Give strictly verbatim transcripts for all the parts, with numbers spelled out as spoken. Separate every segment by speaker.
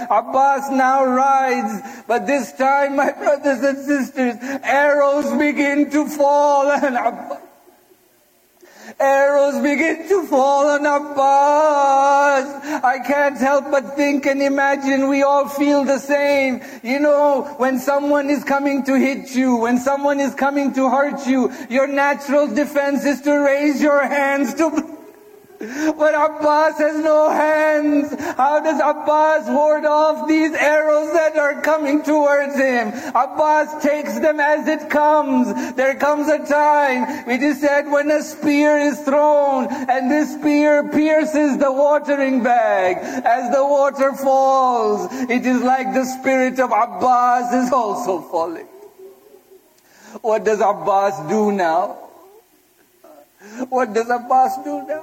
Speaker 1: Abbas now rides, but this time, my brothers and sisters, arrows begin to fall on Abbas. Arrows begin to fall on Abbas. I can't help but think and imagine we all feel the same. You know, when someone is coming to hit you, when someone is coming to hurt you, your natural defense is to raise your hands to... But Abbas has no hands. How does Abbas ward off these arrows that are coming towards him? Abbas takes them as it comes. There comes a time, it is said, when a spear is thrown and this spear pierces the watering bag. As the water falls, it is like the spirit of Abbas is also falling. What does Abbas do now? What does Abbas do now?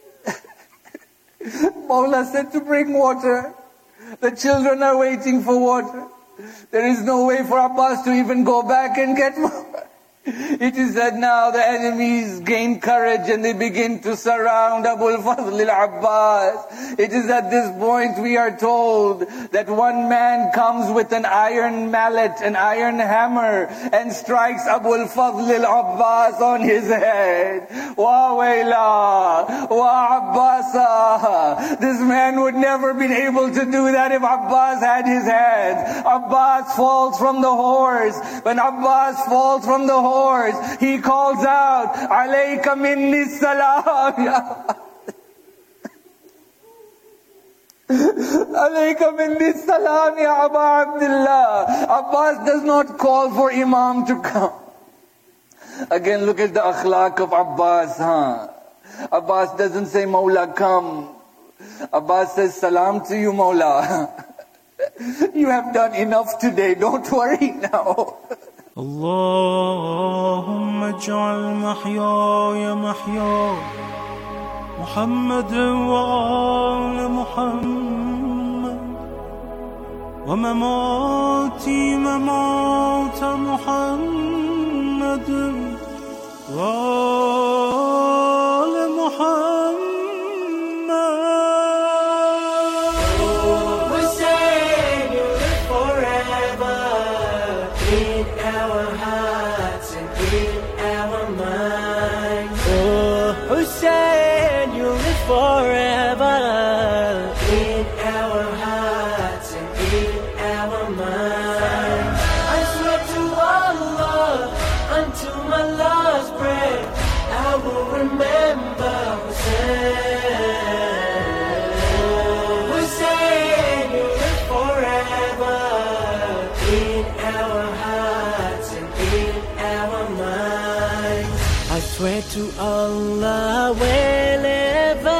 Speaker 1: Mawla said to bring water. The children are waiting for water. There is no way for Abbas to even go back and get water. It is said now the enemies gain courage and they begin to surround Abul Fadl al-Abbas. It is at this point we are told that one man comes with an iron mallet, an iron hammer, and strikes Abul Fadl al-Abbas on his head. Wa wayla, wa Abbasa. This man would never been able to do that if Abbas had his hands. Abbas falls from the horse. When Abbas falls from the horse, he calls out, Alayka minni salam, ya Alayka minni salam, ya Aba Abdullah. Abbas does not call for Imam to come. Again, look at the akhlaq of Abbas, huh? Abbas doesn't say, Mawla, come. Abbas says, salam to you, Mawla. You have done enough today, don't worry now.
Speaker 2: اللهم اجعل محياي محيا محمد وآل محمد ومماتي ممات محمد وآل محمد.
Speaker 3: Forever in our hearts and in our minds. I swear to Allah, unto my last breath, I will remember Hussein. Hussein, you live forever in our hearts and in our minds. I swear to Allah, whenever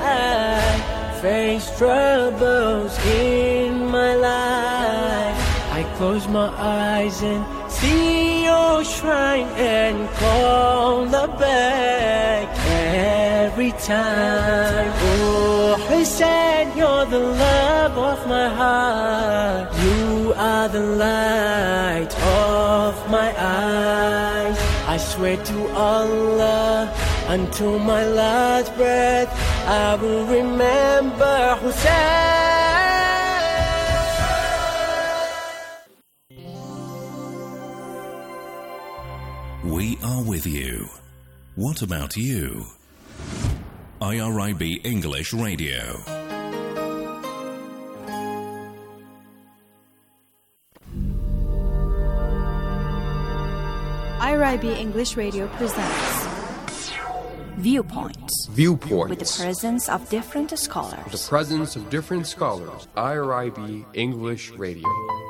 Speaker 3: face troubles in my life, I close my eyes and see your shrine and call the back every time. Oh Hussein, you're the love of my heart. You are the light of my eyes. I swear to Allah, until my last breath, I will remember Hussein.
Speaker 4: We are with you. What about you? I R I B English Radio.
Speaker 5: I R I B English Radio presents Viewpoints.
Speaker 6: Viewpoints.
Speaker 5: With the presence of different scholars.
Speaker 6: With the presence of different scholars. I R I B English Radio.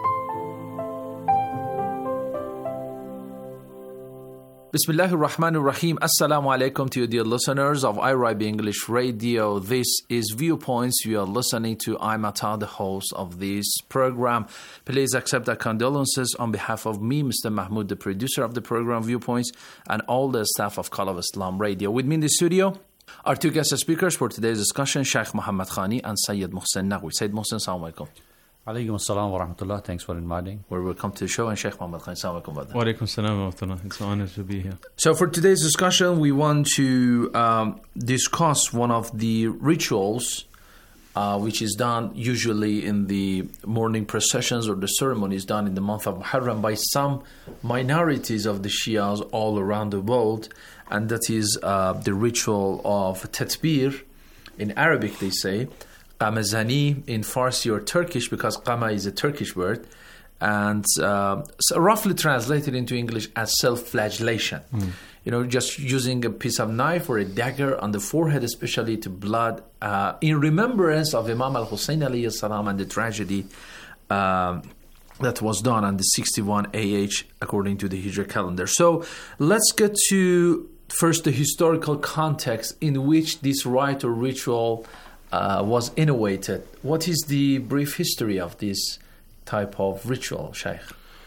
Speaker 7: Bismillahir Rahmanir Rahim. Assalamu alaikum to you, dear listeners of I R I B English Radio. This is Viewpoints. You are listening to I'm Ata, the host of this program. Please accept our condolences on behalf of me, Mister Mahmoud, the producer of the program Viewpoints, and all the staff of Call of Islam Radio. With me in the studio are two guest speakers for today's discussion, Sheikh Muhammad Khani and Sayyid Muhsin Naqwi. Sayyid Muhsin, assalamu alaikum.
Speaker 8: Alaikum assalam wa rahmatullah. Thanks for inviting.
Speaker 7: Well, welcome to the show. And Sheikh Muhammad Khani, assalamu alaikum.
Speaker 9: Wa alaikum assalam wa rahmatullah. It's an honor to be here.
Speaker 7: So for today's discussion, we want to um, discuss one of the rituals uh, which is done usually in the morning processions, or the ceremony is done in the month of Muharram by some minorities of the Shias all around the world, and that is uh, the ritual of Tatbir. In Arabic they say Qamazani, in Farsi or Turkish, because Qama is a Turkish word, and uh, so roughly translated into English as self-flagellation. Mm. You know, just using a piece of knife or a dagger on the forehead, especially to blood, uh, in remembrance of Imam al-Hussein alayhi salam and the tragedy uh, that was done on the sixty-one A H according to the Hijra calendar. So let's get to first the historical context in which this rite or ritual uh, was innovated. What is the brief history of this type of ritual, Shaykh?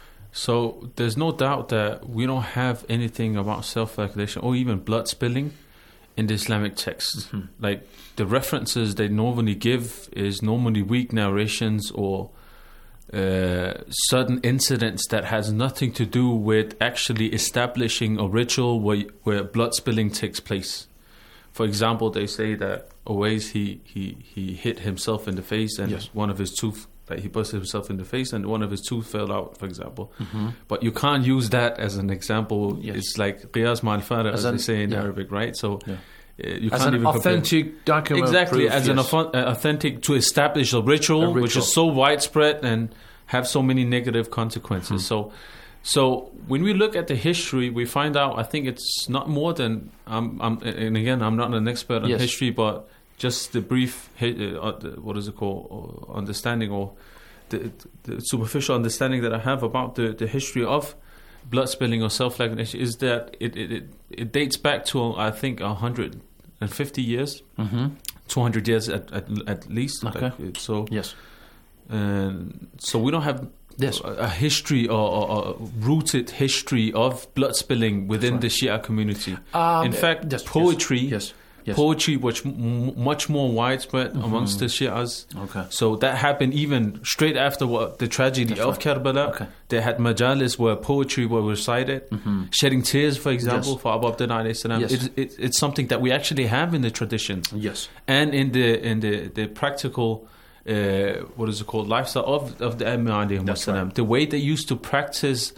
Speaker 9: So there's no doubt that we don't have anything about self-flagellation or even blood spilling in the Islamic texts. Mm-hmm. Like the references they normally give is normally weak narrations or uh, certain incidents that has nothing to do with actually establishing a ritual where, where blood spilling takes place. For example, they say that always he, he, he hit himself in the face and yes. one of his tooth Like he busted himself in the face and one of his tooth fell out, for example. Mm-hmm. But you can't use that as an example. Yes. It's like qiyas ma'al fara, as, as they say in yeah. Arabic, right? So yeah. uh, you
Speaker 7: as
Speaker 9: can't
Speaker 7: an
Speaker 9: even
Speaker 7: authentic
Speaker 9: compare.
Speaker 7: document.
Speaker 9: Exactly,
Speaker 7: proof,
Speaker 9: as
Speaker 7: yes.
Speaker 9: an au- uh, authentic to establish a ritual, a ritual, which is so widespread and have so many negative consequences. Mm-hmm. So, so when we look at the history, we find out. I think it's not more than. Um, I'm, and again, I'm not an expert on yes. history, but just the brief, uh, what is it called, understanding or. The, the superficial understanding that I have about the, the history of blood spilling or self-flagellation is that it, it, it, it dates back to, I think, one hundred fifty years, mm-hmm. two hundred years at, at, at least.
Speaker 7: Okay.
Speaker 9: Like, so,
Speaker 7: yes.
Speaker 9: And so we don't have
Speaker 7: yes.
Speaker 9: a, a history or, or, or rooted history of blood spilling within right. the Shia community. Um, In fact, yes, poetry...
Speaker 7: Yes. Yes. Yes.
Speaker 9: Poetry was m- much more widespread mm-hmm. amongst the Shias.
Speaker 7: Okay.
Speaker 9: So that happened even straight after what, the tragedy That's of right. Karbala.
Speaker 7: Okay.
Speaker 9: They had majalis where poetry were recited. Mm-hmm. Shedding tears, for example, yes. for Abu Abdullah alayhi salam. Yes. It, it, it's something that we actually have in the traditions.
Speaker 7: Yes.
Speaker 9: And in the in the, the practical, uh, what is it called, lifestyle of, of the Imam alayhi salam. Right. The way they used to practice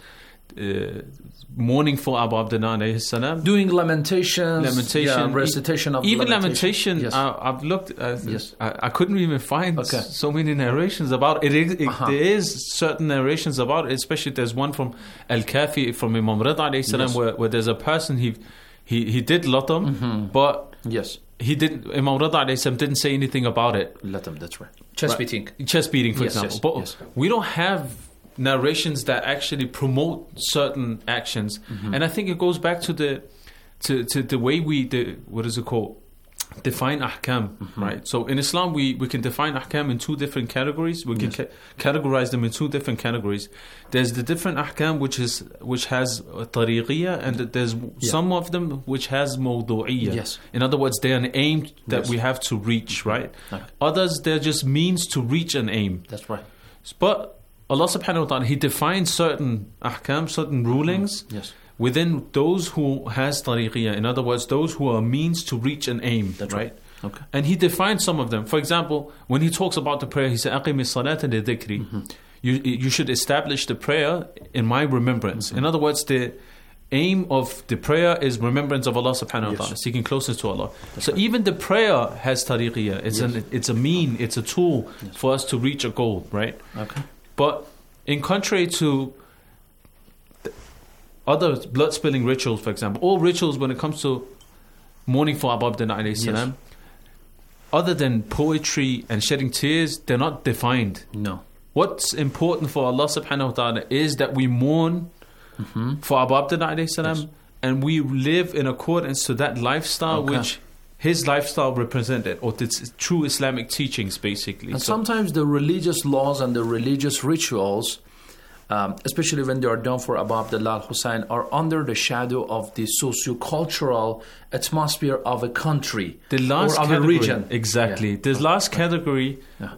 Speaker 9: uh, mourning for Abu Abdullah alayhi salam,
Speaker 7: doing lamentations,
Speaker 9: lamentation,
Speaker 7: yeah, recitation of
Speaker 9: even
Speaker 7: lamentation.
Speaker 9: lamentation.
Speaker 7: Yes.
Speaker 9: I, I've looked. Uh,
Speaker 7: yes.
Speaker 9: I, I couldn't even find
Speaker 7: okay.
Speaker 9: so many narrations about it. it, it uh-huh. There is certain narrations about it. Especially there's one from Al-Kafi from Imam Rida alayhi salam, yes. where, where there's a person he he he did latam,
Speaker 7: mm-hmm.
Speaker 9: but
Speaker 7: yes,
Speaker 9: he didn't. Imam Rida alayhi salam didn't say anything about it.
Speaker 7: Latam, that's right. Chest right. beating,
Speaker 9: chest beating, for
Speaker 7: yes,
Speaker 9: example.
Speaker 7: Yes,
Speaker 9: but
Speaker 7: yes.
Speaker 9: we don't have narrations that actually promote certain actions, mm-hmm. and I think it goes back to the to, to the way we the what is it called define ahkam, mm-hmm. right? So in Islam we, we can define ahkam in two different categories. We can yes. ca- categorize them in two different categories. There's the different ahkam which is which has tariqiyya, and there's yeah. some of them which has mawdu'iyya.
Speaker 7: Yes.
Speaker 9: In other words, they're an aim that
Speaker 7: yes.
Speaker 9: we have to reach, right?
Speaker 7: Okay.
Speaker 9: Others, they're just means to reach an aim.
Speaker 7: That's right.
Speaker 9: But Allah subhanahu wa ta'ala, He defines certain ahkam, certain rulings
Speaker 7: mm. yes.
Speaker 9: within those who has tariqiyya. In other words, those who are means to reach an aim.
Speaker 7: That's
Speaker 9: right?
Speaker 7: right. Okay.
Speaker 9: And He defines some of them. For example, when He talks about the prayer, He said, أَقِمِ الصَّلَاةَ لِذِكْرِ mm-hmm. you, you should establish the prayer in my remembrance. Mm-hmm. In other words, the aim of the prayer is remembrance of Allah subhanahu wa
Speaker 7: yes.
Speaker 9: ta'ala, seeking closeness to Allah.
Speaker 7: That's
Speaker 9: so
Speaker 7: right.
Speaker 9: even the prayer has tariqiyya. It's,
Speaker 7: yes.
Speaker 9: an, it's a mean, it's a tool
Speaker 7: yes.
Speaker 9: for us to reach a goal, right?
Speaker 7: Okay.
Speaker 9: But in contrary to other blood spilling rituals, for example, all rituals when it comes to mourning for Abu Abdullah alayhi salam, yes. other than poetry and shedding tears, they're not defined.
Speaker 7: No.
Speaker 9: What's important for Allah subhanahu wa ta'ala is that we mourn mm-hmm. for Abu Abdullah alayhi salam, yes. and we live in accordance to that lifestyle okay. which his lifestyle represented, or its true Islamic teachings, basically.
Speaker 7: And
Speaker 9: so
Speaker 7: sometimes the religious laws and the religious rituals, um, especially when they are done for Abu Abdullah al-Hussein, are under the shadow of the socio-cultural atmosphere of a country
Speaker 9: the last
Speaker 7: or of
Speaker 9: category,
Speaker 7: a region.
Speaker 9: Exactly.
Speaker 7: Yeah.
Speaker 9: The last category,
Speaker 7: yeah.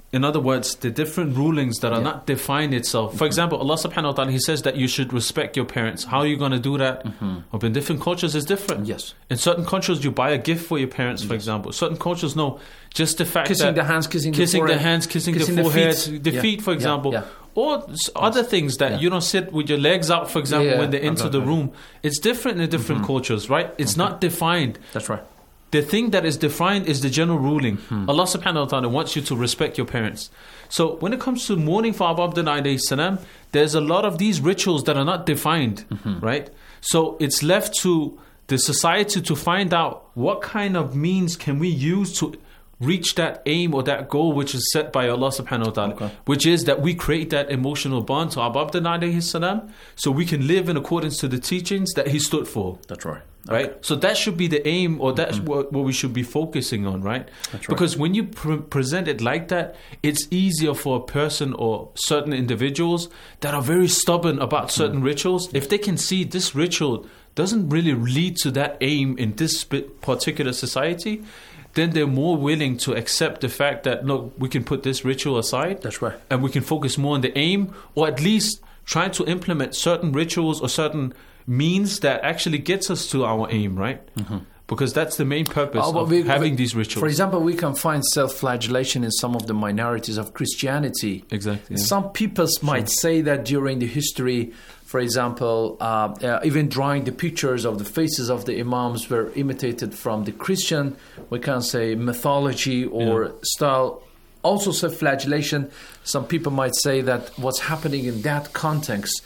Speaker 9: in other words, the different rulings that are
Speaker 7: Yeah.
Speaker 9: not defined itself. For example, Allah subhanahu wa ta'ala, He says that you should respect your parents. How are you going to do that? Mm-hmm. In different cultures, it's different.
Speaker 7: Yes.
Speaker 9: In certain cultures, you buy a gift for your parents, for
Speaker 7: Yes.
Speaker 9: example. Certain cultures, no. Just the fact
Speaker 7: Kissing
Speaker 9: that...
Speaker 7: the hands, kissing the
Speaker 9: Kissing the
Speaker 7: forehead,
Speaker 9: hands, kissing,
Speaker 7: kissing
Speaker 9: the
Speaker 7: the
Speaker 9: forehead,
Speaker 7: feet.
Speaker 9: the
Speaker 7: Yeah.
Speaker 9: feet, for
Speaker 7: Yeah.
Speaker 9: example.
Speaker 7: Yeah.
Speaker 9: Or s- other things that
Speaker 7: Yeah.
Speaker 9: you don't sit with your legs out, for example,
Speaker 7: Yeah,
Speaker 9: when they
Speaker 7: yeah.
Speaker 9: enter
Speaker 7: Okay,
Speaker 9: the
Speaker 7: okay.
Speaker 9: room. It's different in different
Speaker 7: Mm-hmm.
Speaker 9: cultures, right? It's
Speaker 7: Okay.
Speaker 9: not defined.
Speaker 7: That's right.
Speaker 9: The thing that is defined is the general ruling.
Speaker 7: Hmm.
Speaker 9: Allah subhanahu wa ta'ala wants you to respect your parents. So when it comes to mourning for Abu Abdullah alayhi salam, there's a lot of these rituals that are not defined,
Speaker 7: Mm-hmm.
Speaker 9: right? So it's left to the society to find out what kind of means can we use to reach that aim or that goal which is set by Allah subhanahu wa ta'ala,
Speaker 7: Okay.
Speaker 9: which is that we create that emotional bond to Abu Abdullah alayhi salam so we can live in accordance to the teachings that he stood for.
Speaker 7: That's right.
Speaker 9: Right, so that should be the aim, or that's mm-hmm. what, what we should be focusing on, right?
Speaker 7: That's right.
Speaker 9: Because when you pre- present it like that, it's easier for a person or certain individuals that are very stubborn about certain mm-hmm. rituals. If they can see this ritual doesn't really lead to that aim in this particular society, then they're more willing to accept the fact that, look, we can put this ritual aside.
Speaker 7: That's right.
Speaker 9: And we can focus more on the aim, or at least try to implement certain rituals or certain means that actually gets us to our aim, right? Mm-hmm. Because that's the main purpose
Speaker 7: Oh,
Speaker 9: of
Speaker 7: we-
Speaker 9: having
Speaker 7: we-
Speaker 9: these rituals.
Speaker 7: For example, we can find self-flagellation in some of the minorities of Christianity.
Speaker 9: Exactly. Yeah.
Speaker 7: Some people might say that during the history, for example, uh, uh, even drawing the pictures of the faces of the imams were imitated from the Christian, we can say, mythology or
Speaker 9: Yeah.
Speaker 7: style. Also self-flagellation, some people might say that what's happening in that context.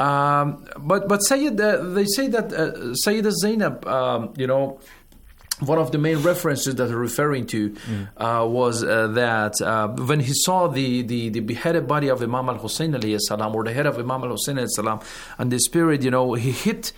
Speaker 7: Um, but but Sayyid, uh, they say that uh, Sayyidah Zainab, um, you know, one of the main references that they're referring to mm. uh, was uh, that uh, when he saw the, the, the beheaded body of Imam al-Hussein alayhi salam, or the head of Imam al-Hussein alayhi salam, and the spirit, you know, he hit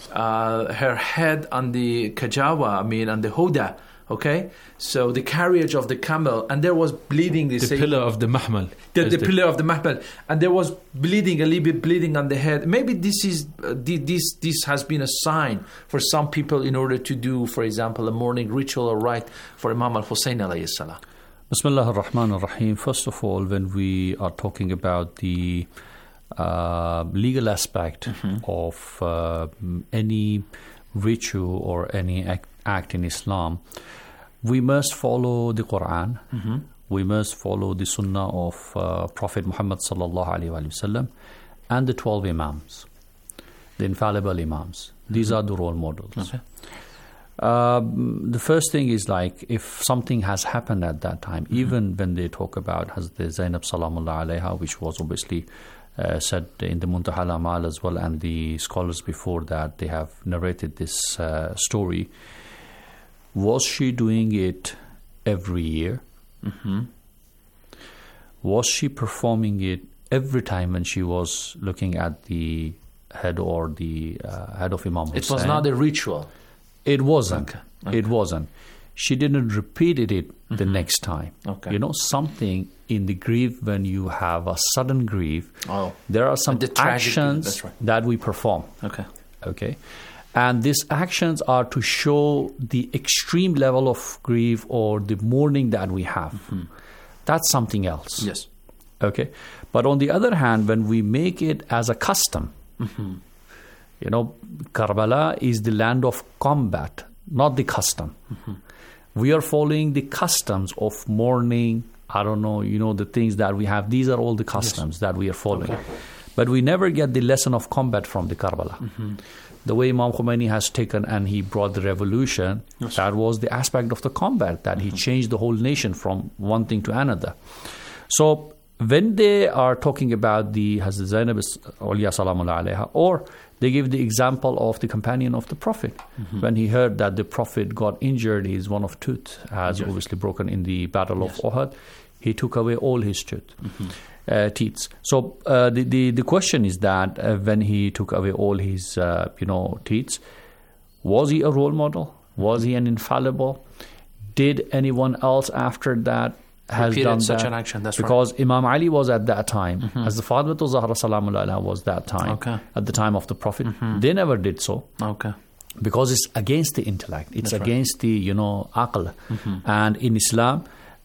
Speaker 7: uh, her head on the kajawa, I mean, on the hoda. Okay, so the carriage of the camel, and there was bleeding. They
Speaker 9: the
Speaker 7: say,
Speaker 9: pillar of the mahmal.
Speaker 7: the, the,
Speaker 9: the
Speaker 7: pillar of the mahmal, and there was bleeding, a little bit bleeding on the head. Maybe this is uh, this this has been a sign for some people in order to do, for example, a morning ritual or rite for Imam al-Hussein alayhi salam.
Speaker 8: Bismillah ar-Rahman ar-Rahim. First of all, when we are talking about the uh, legal aspect mm-hmm. of uh, any ritual or any act, act in Islam, we must follow the Quran. Mm-hmm. We must follow the Sunnah of uh, Prophet Muhammad sallallahu alaihi wasallam and the twelve Imams, the infallible Imams. Mm-hmm. These are the role models.
Speaker 7: Okay.
Speaker 8: Uh, the first thing is, like, if something has happened at that time, mm-hmm. even when they talk about Hazrat Zainab Salamullah Alaiha, which was obviously uh, said in the Muntaha al-Amal as well, and the scholars before that, they have narrated this uh, story. Was she doing it every year?
Speaker 7: Mm-hmm.
Speaker 8: Was she performing it every time when she was looking at the head or the uh, head of Imam Hussein?
Speaker 7: It was not a ritual.
Speaker 8: It wasn't.
Speaker 7: Okay. Okay.
Speaker 8: It wasn't. She didn't repeat it mm-hmm. the next time.
Speaker 7: Okay.
Speaker 8: You know, something in the grief, when you have a sudden grief,
Speaker 7: oh.
Speaker 8: there are some
Speaker 7: the
Speaker 8: actions
Speaker 7: that's right.
Speaker 8: that we perform.
Speaker 7: Okay.
Speaker 8: Okay. And these actions are to show the extreme level of grief or the mourning that we have. Mm-hmm. That's something else.
Speaker 7: Yes.
Speaker 8: Okay. But on the other hand, when we make it as a custom, mm-hmm. you know, Karbala is the land of combat, not the custom. Mm-hmm. We are following the customs of mourning. I don't know, you know, the things that we have. These are all the customs yes. that we are following. Okay. But we never get the lesson of combat from the Karbala. Mm-hmm. The way Imam Khomeini has taken and he brought the revolution, yes. that was the aspect of the combat, that mm-hmm. he changed the whole nation from one thing to another. So when they are talking about the Hazrat Zainab Awliya Salamullah Alaiha, or they give the example of the companion of the Prophet, mm-hmm. when he heard that the Prophet got injured, his one of tooth has yes. obviously broken in the Battle yes. of Uhud, he took away all his tooth. Mm-hmm. Uh, teeth. So uh, the, the the question is that uh, when he took away all his uh, you know teeth, was he a role model? Was he an infallible? Did anyone else after that has
Speaker 7: Repeated
Speaker 8: done
Speaker 7: such
Speaker 8: that?
Speaker 7: an action? That's
Speaker 8: because
Speaker 7: right.
Speaker 8: Imam Ali was at that time,
Speaker 7: mm-hmm.
Speaker 8: as the Fatimah Zahra Salamullah Alaiha was that time,
Speaker 7: okay.
Speaker 8: at the time of the Prophet.
Speaker 7: Mm-hmm.
Speaker 8: They never did so.
Speaker 7: Okay.
Speaker 8: Because it's against the intellect. It's
Speaker 7: That's
Speaker 8: against
Speaker 7: right.
Speaker 8: the, you know, aql.
Speaker 7: Mm-hmm.
Speaker 8: And in Islam,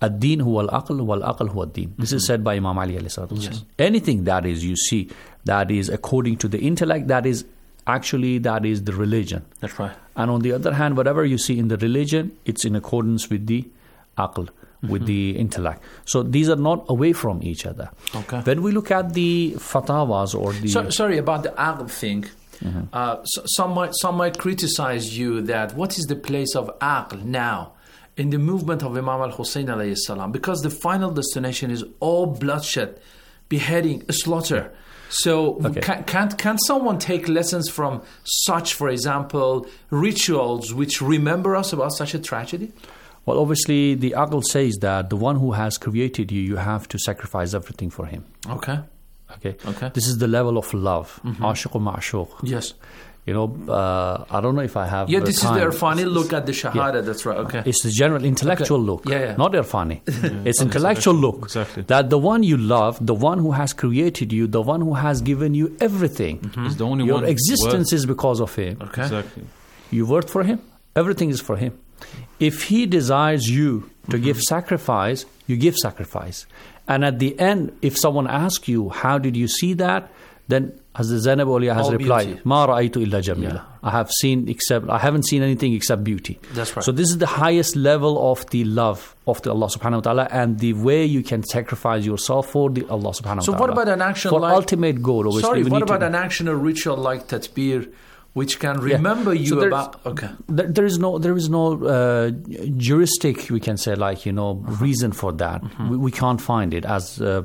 Speaker 8: Ad-din huwa al-aql wal-aql huwa ad-din. This is said by Imam Ali alayhi salatu wasalam.
Speaker 7: Yes.
Speaker 8: Anything that is you see that is according to the intellect, that is actually that is the religion.
Speaker 7: That's right.
Speaker 8: And on the other hand, whatever you see in the religion, it's in accordance with the aql, with the intellect. So these are not away from each other.
Speaker 7: Okay.
Speaker 8: When we look at the fatawas or the...
Speaker 7: So, sorry about the aql thing.
Speaker 8: Mm-hmm.
Speaker 7: Uh, so, some might some might criticize you that what is the place of aql now in the movement of Imam al-Hussein alayhi salam, because the final destination is all bloodshed, beheading, slaughter. So
Speaker 8: Okay.
Speaker 7: can, can't can someone take lessons from such, for example, rituals which remember us about such a tragedy?
Speaker 8: Well, obviously, the aql says that the one who has created you, you have to sacrifice everything for him.
Speaker 7: Okay.
Speaker 8: Okay.
Speaker 7: Okay.
Speaker 8: This is the level of love. Ashiq wa ma'shuq.
Speaker 7: Yes.
Speaker 8: You know, uh, I don't know if I have.
Speaker 7: Yeah,
Speaker 8: the
Speaker 7: this
Speaker 8: time.
Speaker 7: is the Irfani look at the Shahada. That's right. Okay.
Speaker 8: It's the general intellectual
Speaker 7: Okay.
Speaker 8: look,
Speaker 7: Yeah, yeah.
Speaker 8: not Irfani. It's intellectual look.
Speaker 9: Exactly.
Speaker 8: That the one you love, the one who has created you, the one who has given you everything.
Speaker 9: He's the only
Speaker 8: Your
Speaker 9: one
Speaker 8: existence
Speaker 9: worth.
Speaker 8: is because of him.
Speaker 7: Okay.
Speaker 9: Exactly.
Speaker 8: You work for him. Everything is for him. If he desires you to give sacrifice, you give sacrifice. And at the end, if someone asks you, how did you see that? Then Hazrat Zainab Awliya has
Speaker 7: All
Speaker 8: replied,
Speaker 7: beauty.
Speaker 8: Ma ra'aytu illa jamila.
Speaker 7: Yeah.
Speaker 8: I have seen except, I haven't seen anything except beauty.
Speaker 7: That's right.
Speaker 8: So this is the highest level of the love of the Allah subhanahu wa ta'ala and the way you can sacrifice yourself for the Allah subhanahu
Speaker 7: So
Speaker 8: wa ta'ala.
Speaker 7: what about an action
Speaker 8: for
Speaker 7: like...
Speaker 8: ultimate goal, obviously.
Speaker 7: Sorry,
Speaker 8: we
Speaker 7: what
Speaker 8: need to-
Speaker 7: about an action or ritual like tatbir, which can
Speaker 8: Yeah.
Speaker 7: remember you
Speaker 8: So there's-
Speaker 7: about... Okay.
Speaker 8: There, there is no, there is no uh, juristic, we can say, like, you know, reason for that. We, we can't find it, as uh,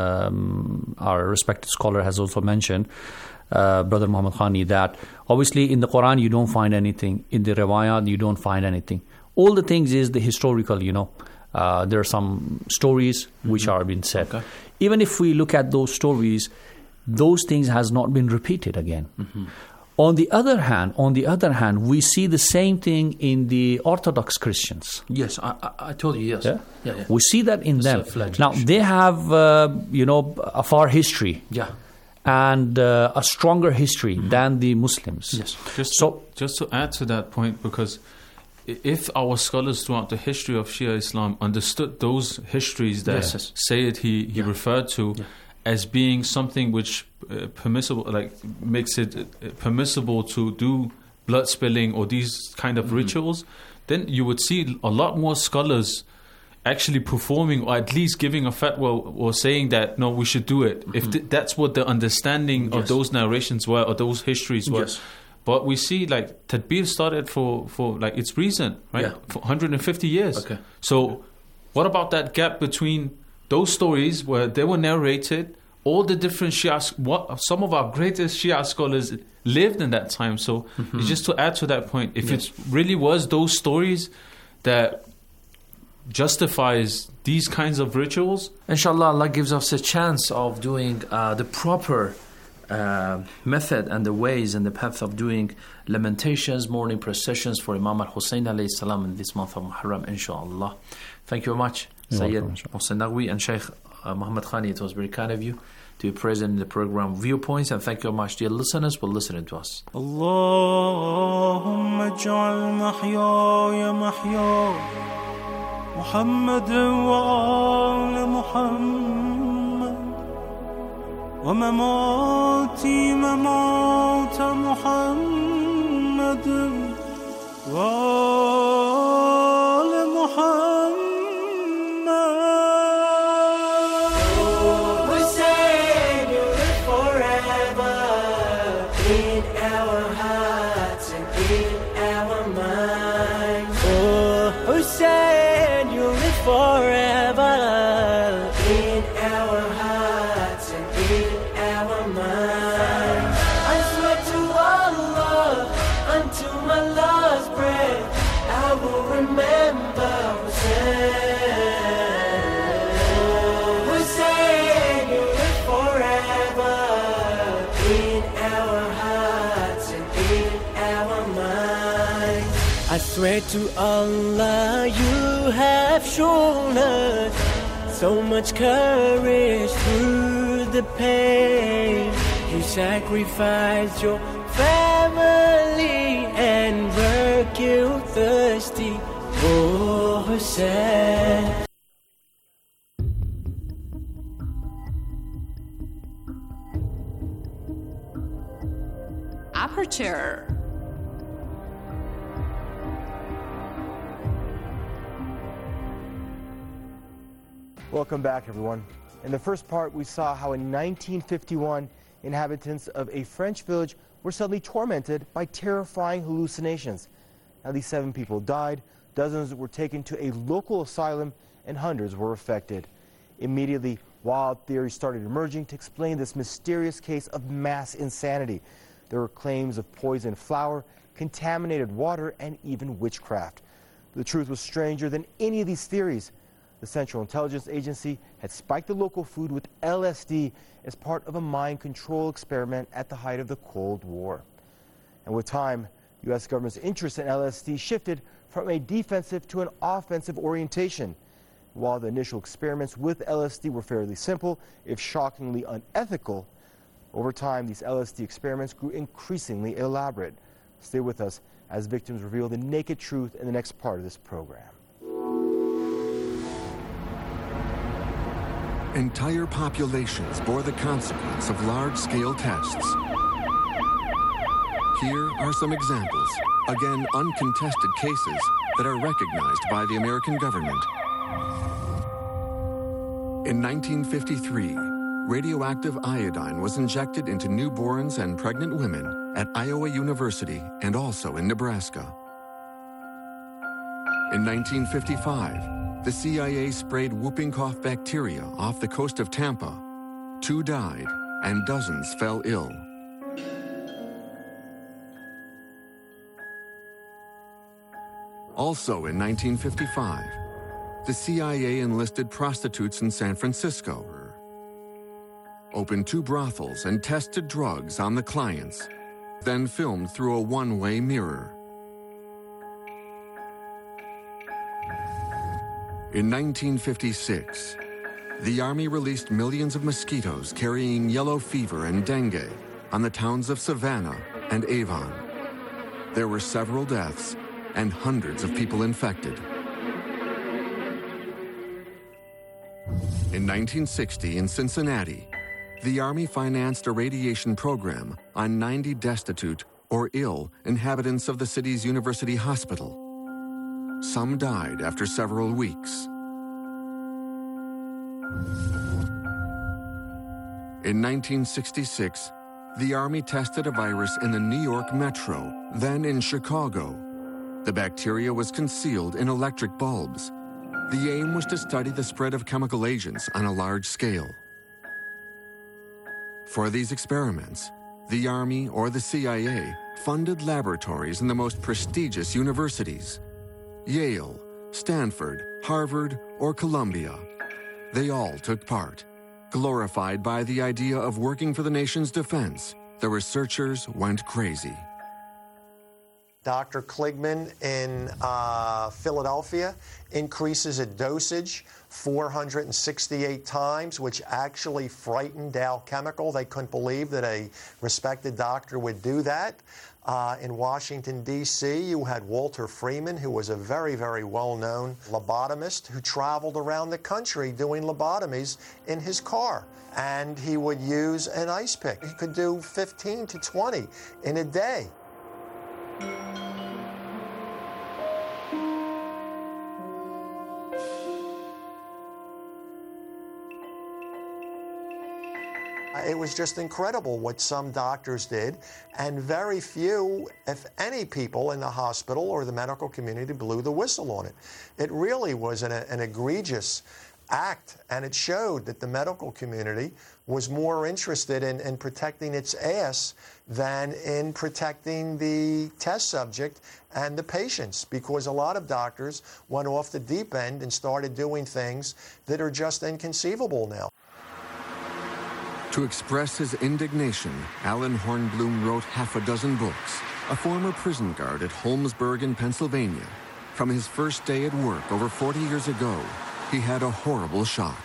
Speaker 8: um, our respected scholar has also mentioned, uh, Brother Muhammad Khani, that obviously in the Quran you don't find anything, in the Riwayat you don't find anything. All the things is the historical, you know. Uh, there are some stories which are being said.
Speaker 7: Okay.
Speaker 8: Even if we look at those stories, those things has not been repeated again. On the other hand, on the other hand, we see the same thing in the Orthodox Christians.
Speaker 7: Yes, I, I, I told you, yes.
Speaker 8: Yeah?
Speaker 7: Yeah, yeah.
Speaker 8: We see that in them.
Speaker 7: Self-flagellation.
Speaker 8: Now, they have, uh, you know, a far history
Speaker 7: Yeah.
Speaker 8: and uh, a stronger history than the Muslims.
Speaker 7: Yes.
Speaker 9: Just
Speaker 8: So-
Speaker 9: to, just to add to that point, because i- if our scholars throughout the history of Shia Islam understood those histories that
Speaker 7: Yes, yes.
Speaker 9: Sayyid he, he
Speaker 7: Yeah.
Speaker 9: referred to
Speaker 7: Yeah.
Speaker 9: as being something which uh, permissible, like makes it uh, permissible to do blood spilling or these kind of rituals, then you would see a lot more scholars actually performing or at least giving a fatwa or saying that no, we should do it, if th- that's what the understanding of
Speaker 7: Yes.
Speaker 9: those narrations were or those histories were.
Speaker 7: Yes.
Speaker 9: But we see like Tadbir started for, for like its recent, right?
Speaker 7: Yeah.
Speaker 9: For one hundred fifty years.
Speaker 7: Okay.
Speaker 9: So what about that gap between those stories where they were narrated, all the different Shia, what some of our greatest Shia scholars lived in that time. So it's just to add to that point, if it really was those stories that justifies these kinds of rituals,
Speaker 7: Inshallah, Allah gives us a chance of doing uh, the proper uh, method and the ways and the path of doing lamentations, mourning processions for Imam al-Hussein alayhi salam in this month of Muharram, inshallah. Thank you very much,
Speaker 8: You're
Speaker 7: Sayyid
Speaker 8: welcome, inshallah.
Speaker 7: Mohsen Naqvi and Sheikh uh, Muhammad Khani. It was very kind of you to be present in the program Viewpoints, and thank you very much, dear listeners, for listening to us.
Speaker 2: اللهم اجعل محياي محيا محمد وآل محمد ومماتي ممات محمد وآل محمد
Speaker 3: Hussein, you live forever in our hearts and in our minds. Oh, Hussein, you live forever in our hearts and in our minds. I swear to Allah, unto my last breath, I will remember Hussein. Hussein, you live forever in our hearts and in our minds. I swear to Allah, you have shown us so much courage through the pain. You sacrificed your family and were killed thirsty. Oh, Hussein.
Speaker 10: Aperture.
Speaker 11: Welcome back, everyone. In the first part, we saw how in nineteen fifty-one, inhabitants of a French village were suddenly tormented by terrifying hallucinations. At least seven people died, dozens were taken to a local asylum, and hundreds were affected. Immediately, wild theories started emerging to explain this mysterious case of mass insanity. There were claims of poisoned flour, contaminated water, and even witchcraft. The truth was stranger than any of these theories. The Central Intelligence Agency had spiked the local food with L S D as part of a mind control experiment at the height of the Cold War. And with time, U S government's interest in L S D shifted from a defensive to an offensive orientation. While the initial experiments with L S D were fairly simple, if shockingly unethical, over time these L S D experiments grew increasingly elaborate. Stay with us as victims reveal the naked truth in the next part of this program.
Speaker 12: Entire populations bore the consequence of large-scale tests. Here are some examples, again uncontested cases that are recognized by the American government. In nineteen fifty-three, radioactive iodine was injected into newborns and pregnant women at Iowa University and also in Nebraska. In nineteen fifty-five, the C I A sprayed whooping cough bacteria off the coast of Tampa. Two died and dozens fell ill. Also in nineteen fifty-five, the C I A enlisted prostitutes in San Francisco, opened two brothels and tested drugs on the clients, then filmed through a one-way mirror. In nineteen fifty-six, the Army released millions of mosquitoes carrying yellow fever and dengue on the towns of Savannah and Avon. There were several deaths and hundreds of people infected. In nineteen sixty, in Cincinnati, the Army financed a radiation program on ninety destitute or ill inhabitants of the city's university hospital. Some died after several weeks. In nineteen sixty-six, the Army tested a virus in the New York Metro, then in Chicago. The bacteria was concealed in electric bulbs. The aim was to study the spread of chemical agents on a large scale. For these experiments, the Army or the C I A funded laboratories in the most prestigious universities: Yale, Stanford, Harvard, or Columbia. They all took part. Glorified by the idea of working for the nation's defense, the researchers went crazy.
Speaker 13: Doctor Kligman in uh, Philadelphia increases a dosage four hundred sixty-eight times, which actually frightened Dow Chemical. They couldn't believe that a respected doctor would do that. Uh, in Washington, D C, you had Walter Freeman, who was a very, very well-known lobotomist who traveled around the country doing lobotomies in his car. And he would use an ice pick. He could do fifteen to twenty in a day. It was just incredible what some doctors did, and very few, if any, people in the hospital or the medical community blew the whistle on it. It really was an, an egregious act, and it showed that the medical community was more interested in, in protecting its ass than in protecting the test subject and the patients, because a lot of doctors went off the deep end and started doing things that are just inconceivable now.
Speaker 12: To express his indignation, Alan Hornblum wrote half a dozen books. A former prison guard at Holmesburg in Pennsylvania. From his first day at work over forty years ago, he had a horrible shock.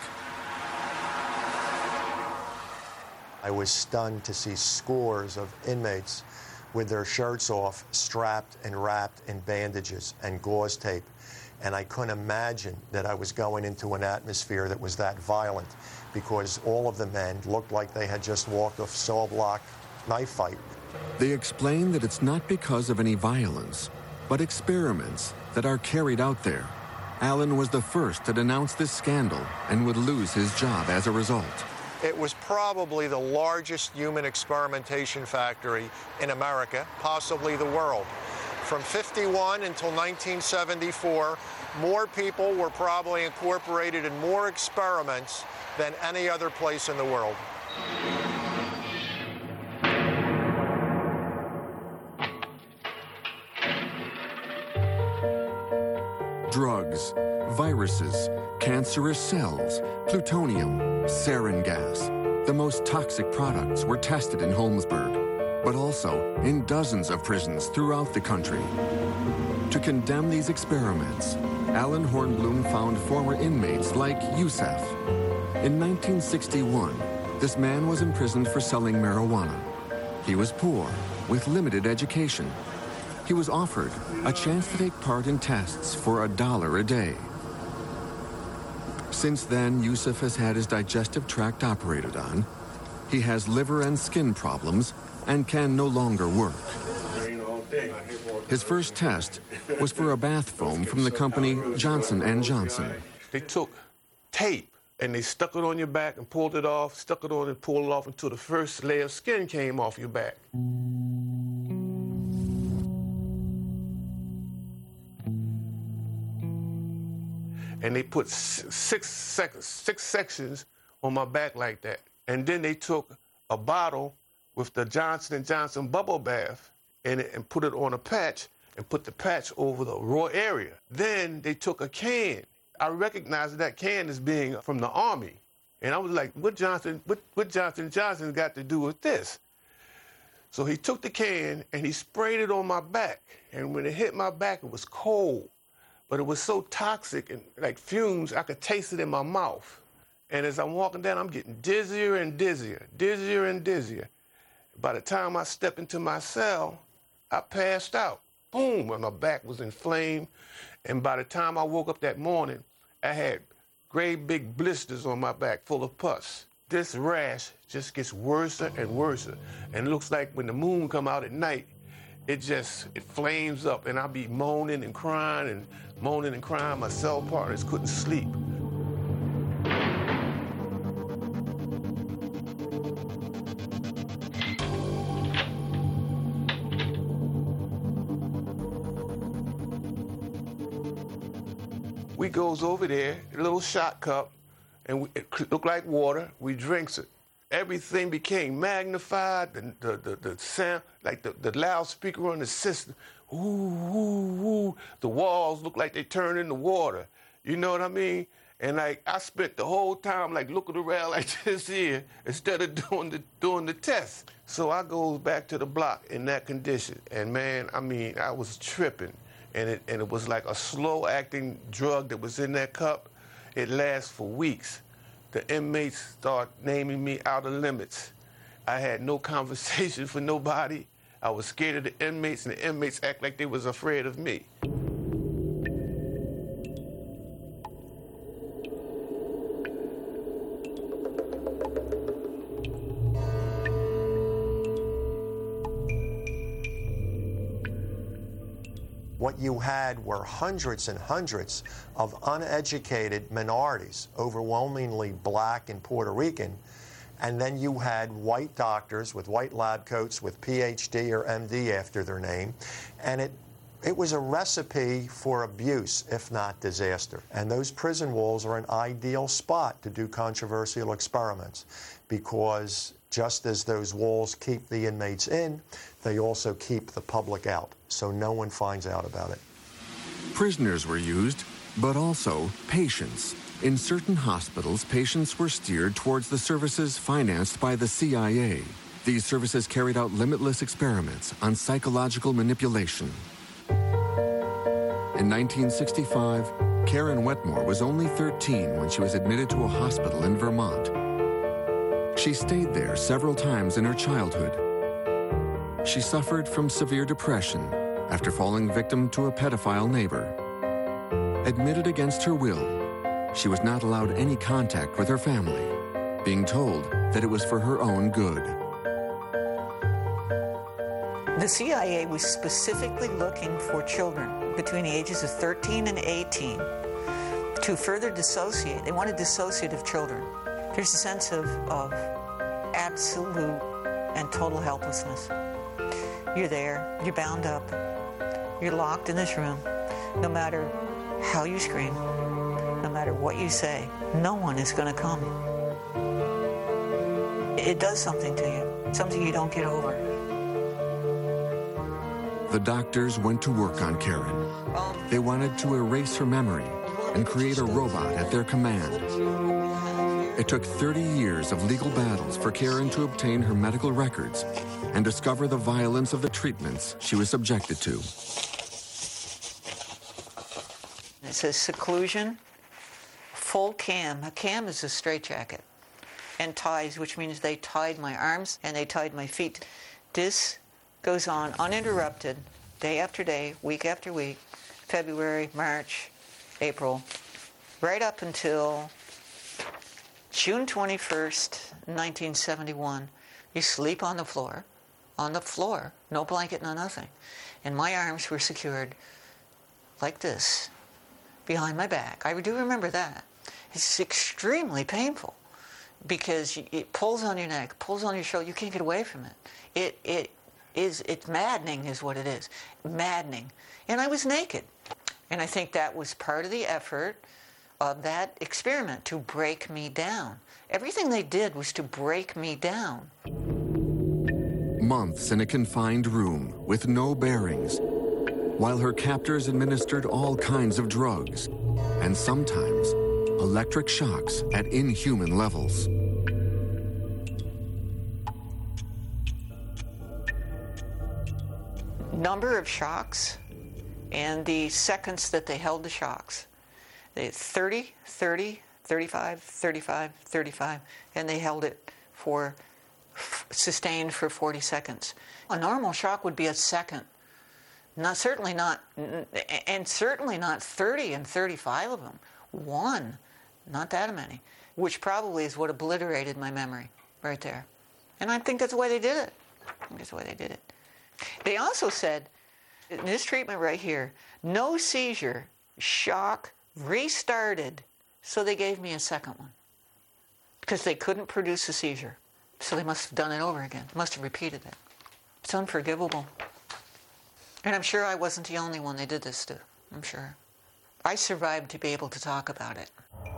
Speaker 13: I was stunned to see scores of inmates with their shirts off, strapped and wrapped in bandages and gauze tape. And I couldn't imagine that I was going into an atmosphere that was that violent, because all of the men looked like they had just walked a cell block knife fight.
Speaker 12: They explain that it's not because of any violence, but experiments that are carried out there. Allen was the first to denounce this scandal and would lose his job as a result.
Speaker 13: It was probably the largest human experimentation factory in America, possibly the world. From fifty-one until nineteen seventy-four, more people were probably incorporated in more experiments than any other place in the world.
Speaker 12: Drugs, viruses, cancerous cells, plutonium, sarin gas. The most toxic products were tested in Holmesburg, but also in dozens of prisons throughout the country. To condemn these experiments, Allen Hornblum found former inmates like Yusef. In nineteen sixty-one, this man was imprisoned for selling marijuana. He was poor, with limited education. He was offered a chance to take part in tests for a dollar a day. Since then, Yusef has had his digestive tract operated on. He has liver and skin problems and can no longer work. His first test was for a bath foam from the company Johnson and Johnson.
Speaker 10: They took tape and they stuck it on your back and pulled it off, stuck it on and pulled it off until the first layer of skin came off your back. And they put six, sec- six sections on my back like that. And then they took a bottle with the Johnson and Johnson bubble bath in it and put it on a patch and put the patch over the raw area. Then they took a can. I recognized that can as being from the Army. And I was like, what Johnson, what, what Johnson and Johnson got to do with this? So he took the can and he sprayed it on my back. And when it hit my back, it was cold. But it was so toxic and like fumes, I could taste it in my mouth. And as I'm walking down, I'm getting dizzier and dizzier, dizzier and dizzier. By the time I stepped into my cell, I passed out. Boom, and my back was inflamed. And by the time I woke up that morning, I had great big blisters on my back full of pus. This rash just gets worse and worse. And it looks like when the moon come out at night, it just, it flames up, and I'll be moaning and crying and moaning and crying. My cell partners couldn't sleep. We goes over there, a little shot cup, and we, it looked like water. We drinks it. Everything became magnified, the, the, the, the sound, like the, the loudspeaker on the system, ooh, ooh, ooh. The walls look like they turned into water. You know what I mean? And like, I spent the whole time like looking around like this here instead of doing the, doing the test. So I goes back to the block in that condition. And man, I mean, I was tripping. And it, and it was like a slow-acting drug that was in that cup. It lasts for weeks. The inmates start naming me out of limits. I had no conversation for nobody. I was scared of the inmates, and the inmates act like they was afraid of me.
Speaker 13: What you had were hundreds and hundreds of uneducated minorities, overwhelmingly black and Puerto Rican, and then you had white doctors with white lab coats with P H D or M D after their name, and it it was a recipe for abuse, if not disaster. And those prison walls are an ideal spot to do controversial experiments, because just as those walls keep the inmates in, they also keep the public out, so no one finds out about it.
Speaker 12: Prisoners were used, but also patients. In certain hospitals, patients were steered towards the services financed by the C I A. These services carried out limitless experiments on psychological manipulation. In nineteen sixty-five, Karen Wetmore was only thirteen when she was admitted to a hospital in Vermont. She stayed there several times in her childhood. She suffered from severe depression after falling victim to a pedophile neighbor. Admitted against her will, she was not allowed any contact with her family, being told that it was for her own good.
Speaker 14: The C I A was specifically looking for children between the ages of thirteen and eighteen to further dissociate. They wanted dissociative children. There's a sense of, of absolute and total helplessness. You're there, you're bound up, you're locked in this room. No matter how you scream, no matter what you say, no one is going to come. It does something to you, something you don't get over.
Speaker 12: The doctors went to work on Karen. They wanted to erase her memory and create a robot at their command. It took thirty years of legal battles for Karen to obtain her medical records and discover the violence of the treatments she was subjected to.
Speaker 14: It says seclusion, full cam. A cam is a straitjacket. And ties, which means they tied my arms and they tied my feet. This goes on uninterrupted, day after day, week after week, February, March, April, right up until June twenty-first, nineteen seventy-one. You sleep on the floor, on the floor, no blanket, no nothing. And my arms were secured like this, behind my back. I do remember that. It's extremely painful because it pulls on your neck, pulls on your shoulder. You can't get away from it. It, it is, it's maddening is what it is. Maddening. And I was naked. And I think that was part of the effort of that experiment, to break me down. Everything they did was to break me down.
Speaker 12: Months in a confined room with no bearings, while her captors administered all kinds of drugs, and sometimes electric shocks at inhuman levels.
Speaker 14: Number of shocks and the seconds that they held the shocks. They thirty, thirty, thirty-five, thirty-five, thirty-five, and they held it for, sustained for forty seconds. A normal shock would be a second. Not, certainly not, and certainly not thirty and thirty-five of them. One, not that many, which probably is what obliterated my memory right there. And I think that's the way they did it. I think that's the way they did it. They also said, in this treatment right here, no seizure, shock, restarted. So they gave me a second one because they couldn't produce a seizure. So they must have done it over again, must have repeated it. It's unforgivable. And I'm sure I wasn't the only one they did this to. I'm sure. I survived to be able to talk about it.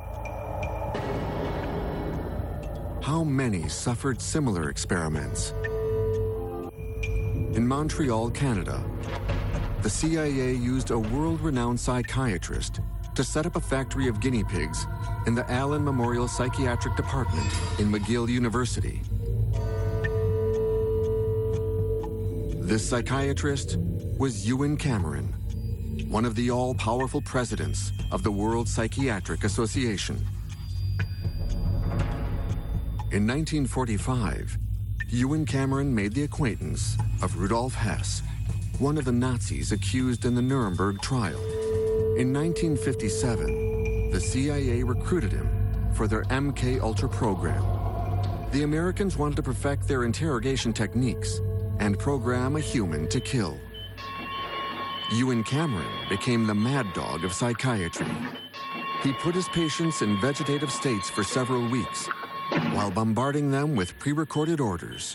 Speaker 12: How many suffered similar experiments? In Montreal, Canada, the C I A used a world-renowned psychiatrist to set up a factory of guinea pigs in the Allen Memorial Psychiatric Department in McGill University. This psychiatrist was Ewen Cameron, one of the all-powerful presidents of the World Psychiatric Association. In nineteen forty-five, Ewen Cameron made the acquaintance of Rudolf Hess, one of the Nazis accused in the Nuremberg trial. In nineteen fifty-seven, the C I A recruited him for their M K Ultra program. The Americans wanted to perfect their interrogation techniques and program a human to kill. Ewen Cameron became the mad dog of psychiatry. He put his patients in vegetative states for several weeks while bombarding them with pre-recorded orders.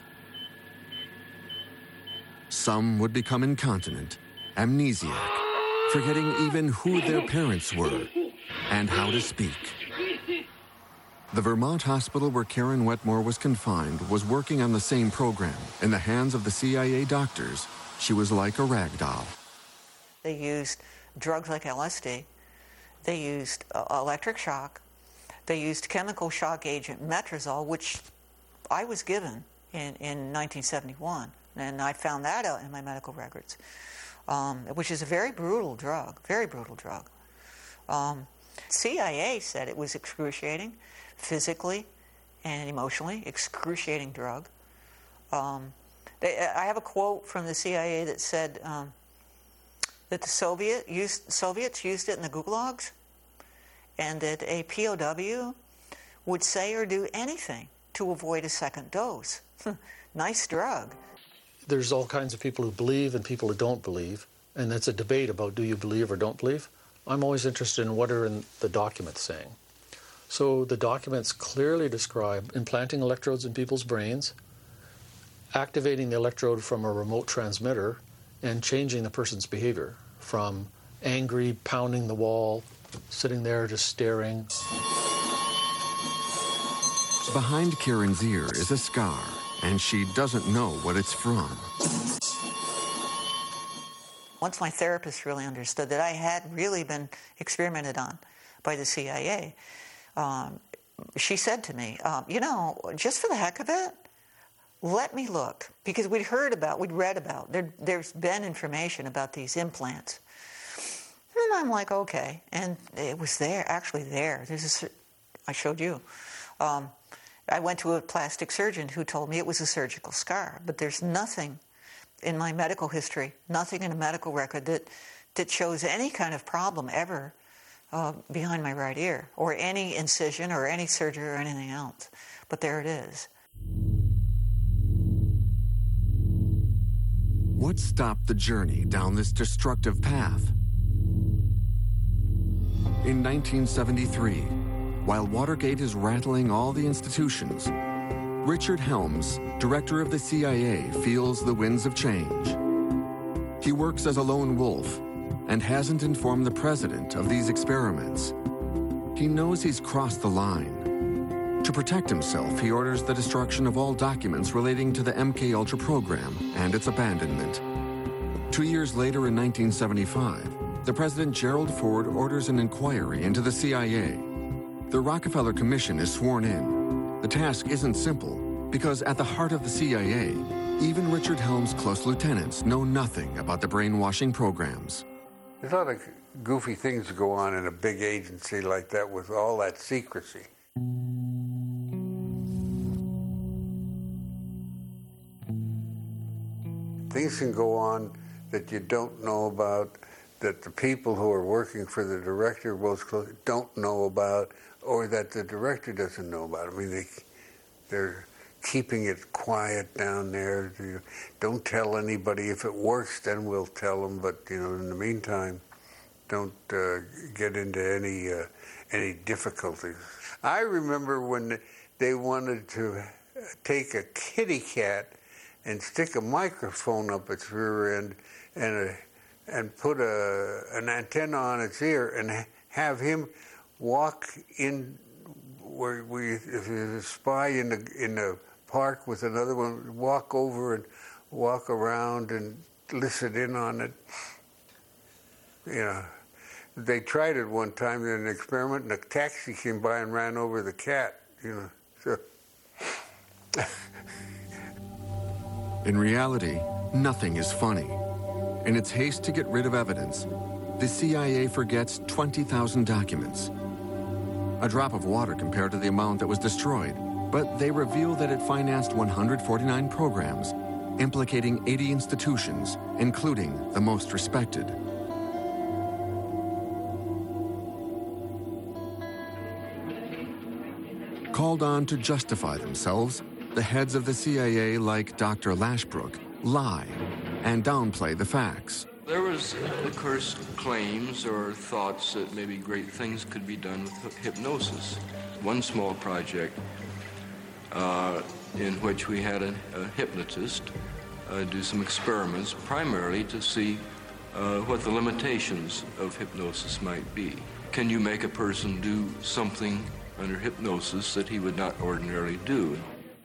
Speaker 12: Some would become incontinent, amnesiac, forgetting even who their parents were and how to speak. The Vermont hospital where Karen Wetmore was confined was working on the same program. In the hands of the C I A doctors, she was like a rag doll.
Speaker 14: They used drugs like L S D. They used uh, electric shock. They used chemical shock agent metrazole, which I was given in, in nineteen seventy-one. And I found that out in my medical records, um, which is a very brutal drug, very brutal drug. Um, C I A said it was excruciating, physically and emotionally, excruciating drug. Um, they, I have a quote from the C I A that said um, that the Soviet used, Soviets used it in the gulags, and that a P O W would say or do anything to avoid a second dose. Nice drug.
Speaker 15: there's all kinds of people who believe and people who don't believe, and it's a debate about do you believe or don't believe. I'm always interested in what are in the documents saying. So the documents clearly describe implanting electrodes in people's brains, activating the electrode from a remote transmitter, and changing the person's behavior from angry, pounding the wall, sitting there just staring.
Speaker 12: Behind Karen's ear is a scar, and she doesn't know what it's from.
Speaker 14: Once my therapist really understood that I had really been experimented on by the C I A, um, she said to me, um, you know, just for the heck of it, let me look. Because we'd heard about, we'd read about, there, there's been information about these implants. And I'm like, okay. And it was there, actually there. This is, I showed you. Um, I went to a plastic surgeon who told me it was a surgical scar, but there's nothing in my medical history, nothing in a medical record that, that shows any kind of problem ever uh, behind my right ear, or any incision or any surgery or anything else. But there it is.
Speaker 12: What stopped the journey down this destructive path? In nineteen seventy-three, while Watergate is rattling all the institutions, Richard Helms, director of the C I A, feels the winds of change. He works as a lone wolf and hasn't informed the president of these experiments. He knows he's crossed the line. To protect himself, he orders the destruction of all documents relating to the M K Ultra program and its abandonment. Two years later, in nineteen seventy-five, the President Gerald Ford orders an inquiry into the C I A. The Rockefeller Commission is sworn in. The task isn't simple, because at the heart of the C I A, even Richard Helms' close lieutenants know nothing about the brainwashing programs.
Speaker 16: There's a lot of goofy things go on in a big agency like that with all that secrecy. Things can go on that you don't know about, that the people who are working for the director most close don't know about, or that the director doesn't know about. I mean, they, they're keeping it quiet down there. You don't tell anybody. If it works, then we'll tell them. But you know, in the meantime, don't uh, get into any uh, any difficulties. I remember when they wanted to take a kitty cat and stick a microphone up its rear end and a, and put a an antenna on its ear and have him walk in where we, if there's a spy in the in the park with another one, walk over and walk around and listen in on it. You know, they tried it one time in an experiment, and a taxi came by and ran over the cat. You know, so.
Speaker 12: In reality, nothing is funny. In its haste to get rid of evidence, the C I A forgets twenty thousand documents. A drop of water compared to the amount that was destroyed, but they reveal that it financed one hundred forty-nine programs, implicating eighty institutions, including the most respected. Called on to justify themselves, the heads of the C I A, like Doctor Lashbrook, lie and downplay the facts.
Speaker 17: There was, of course, claims or thoughts that maybe great things could be done with hypnosis. One small project uh, in which we had a, a hypnotist uh, do some experiments, primarily to see uh, what the limitations of hypnosis might be. Can you make a person do something under hypnosis that he would not ordinarily do?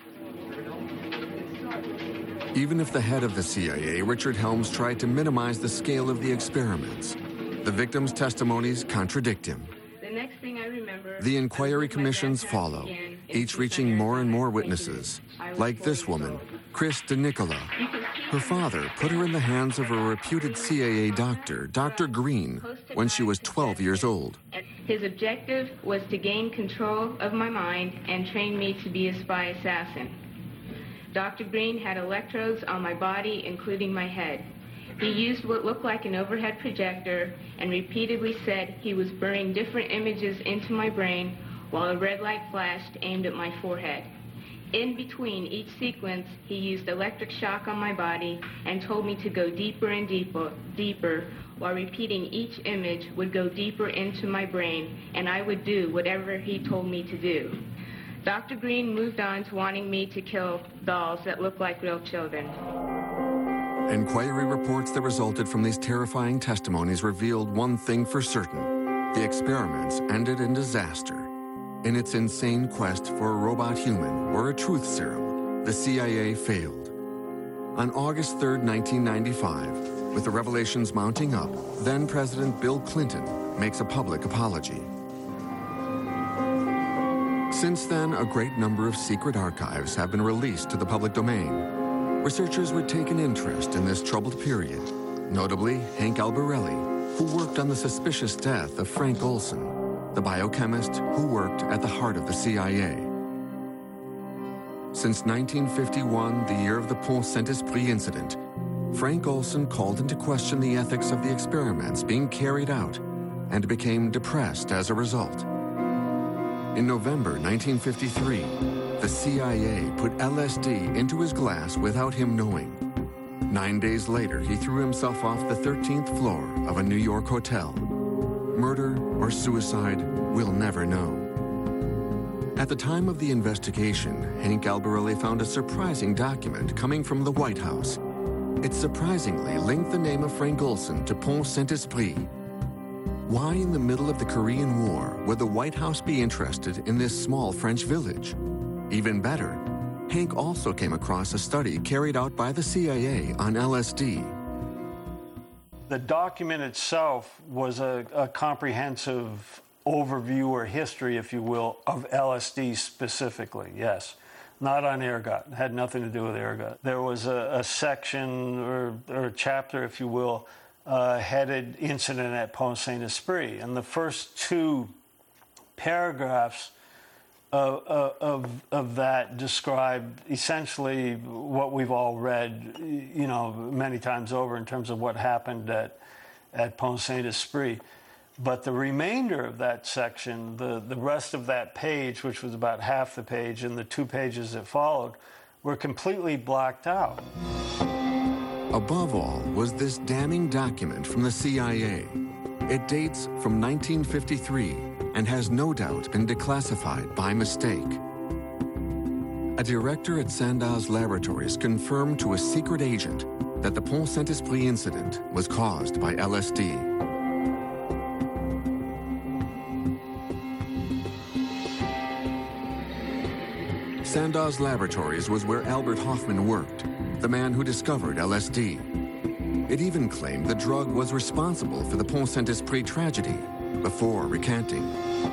Speaker 12: Even if the head of the C I A, Richard Helms, tried to minimize the scale of the experiments, the victims' testimonies contradict him.
Speaker 18: The next thing I remember,
Speaker 12: the inquiry commissions follow, each reaching more and more witnesses, like this woman, Chris DeNicola. Her father put her in the hands of a reputed C I A doctor, Doctor Green, when she was twelve years old.
Speaker 18: His objective was to gain control of my mind and train me to be a spy assassin. Doctor Green had electrodes on my body, including my head. He used what looked like an overhead projector and repeatedly said he was burning different images into my brain while a red light flashed aimed at my forehead. In between each sequence, he used electric shock on my body and told me to go deeper and deeper, deeper, while repeating each image would go deeper into my brain, and I would do whatever he told me to do. Doctor Green moved on to wanting me to kill dolls that look like real children.
Speaker 12: Inquiry reports that resulted from these terrifying testimonies revealed one thing for certain. The experiments ended in disaster. In its insane quest for a robot human or a truth serum, the C I A failed. On August third, nineteen ninety-five, with the revelations mounting up, then-President Bill Clinton makes a public apology. Since then, a great number of secret archives have been released to the public domain. Researchers would take an interest in this troubled period, notably Hank Albarelli, who worked on the suspicious death of Frank Olson, the biochemist who worked at the heart of the C I A. Since nineteen fifty-one, the year of the Pont Saint-Esprit incident, Frank Olson called into question the ethics of the experiments being carried out and became depressed as a result. In November nineteen fifty-three, the C I A put L S D into his glass without him knowing. Nine days later, he threw himself off the thirteenth floor of a New York hotel. Murder or suicide, we'll never know. At the time of the investigation, Hank Albarelli found a surprising document coming from the White House. It surprisingly linked the name of Frank Olson to Pont Saint-Esprit. Why in the middle of the Korean War would the White House be interested in this small French village? Even better, Hank also came across a study carried out by the C I A on L S D.
Speaker 19: The document itself was a, a comprehensive overview or history, if you will, of L S D specifically, yes. Not on ergot. It had nothing to do with ergot. There was a, a section or, or a chapter, if you will, uh, headed Incident at Pont Saint-Esprit. And the first two paragraphs of, of, of that describe essentially what we've all read, you know, many times over in terms of what happened at, at Pont Saint-Esprit. But the remainder of that section, the, the rest of that page, which was about half the page, and the two pages that followed, were completely blacked out.
Speaker 12: Above all was this damning document from the C I A. It dates from nineteen fifty-three and has no doubt been declassified by mistake. A director at Sandoz Laboratories confirmed to a secret agent that the Pont Saint-Esprit incident was caused by L S D. Sandoz Laboratories was where Albert Hofmann worked, the man who discovered L S D. It even claimed the drug was responsible for the Pont Saint-Esprit tragedy, before recanting.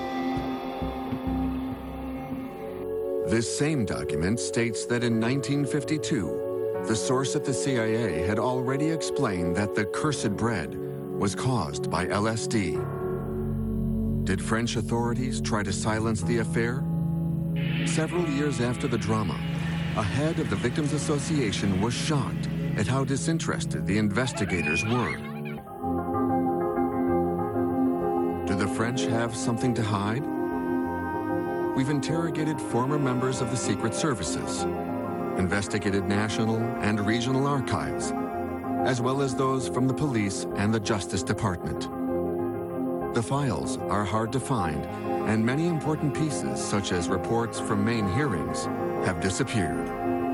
Speaker 12: This same document states that in nineteen fifty-two, the source at the C I A had already explained that the cursed bread was caused by L S D. Did French authorities try to silence the affair? Several years after the drama, a head of the Victims Association was shocked at how disinterested the investigators were. Do the French have something to hide? We've interrogated former members of the Secret Services, investigated national and regional archives, as well as those from the police and the Justice Department. The files are hard to find, and many important pieces, such as reports from main hearings, have disappeared.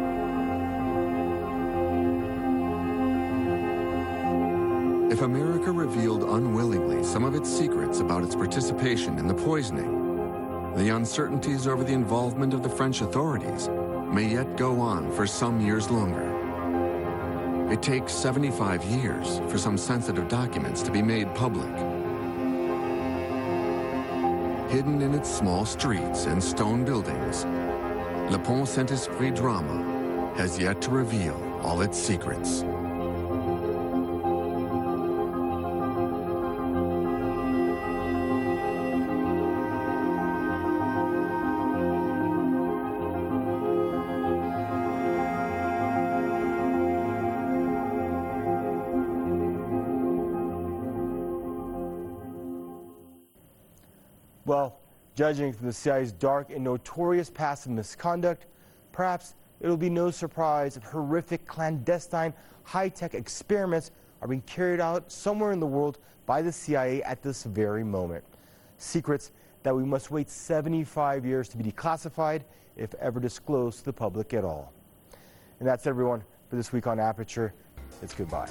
Speaker 12: If America revealed unwillingly some of its secrets about its participation in the poisoning, the uncertainties over the involvement of the French authorities may yet go on for some years longer. It takes seventy-five years for some sensitive documents to be made public. Hidden in its small streets and stone buildings, Le Pont Saint-Esprit drama has yet to reveal all its secrets.
Speaker 11: Well, judging from the C I A's dark and notorious past of misconduct, Perhaps it will be no surprise if horrific, clandestine, high-tech experiments are being carried out somewhere in the world by the C I A at this very moment. Secrets that we must wait seventy-five years to be declassified, if ever disclosed to the public at all. And that's everyone for this week on Aperture. It's goodbye.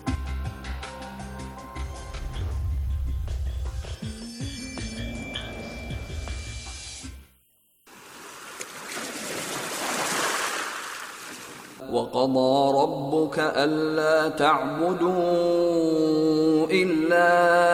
Speaker 20: وقضى ربك ألا تعبدوا إلا